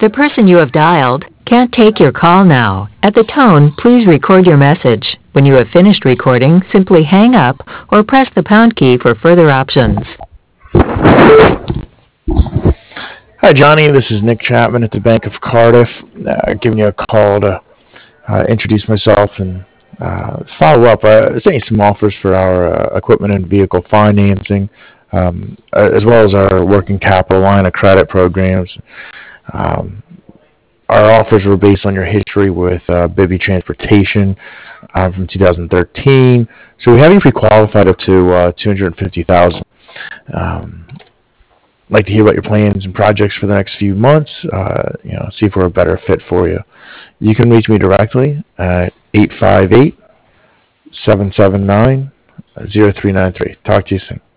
The person you have dialed can't take your call now. At the tone, please record your message. When you have finished recording, simply hang up or press the pound key for further options. Hi, Johnny. This is Nick Chapman at the Bank of Cardiff, giving you a call to introduce myself and follow up. Sent you some offers for our equipment and vehicle financing, as well as our working capital line of credit programs. Um, our offers were based on your history with Bibby Transportation from 2013. So we have you pre-qualified up to 250,000. Um, like to hear about your plans and projects for the next few months. See if we're a better fit for you. You can reach me directly at 858-779-0393. Talk to you soon.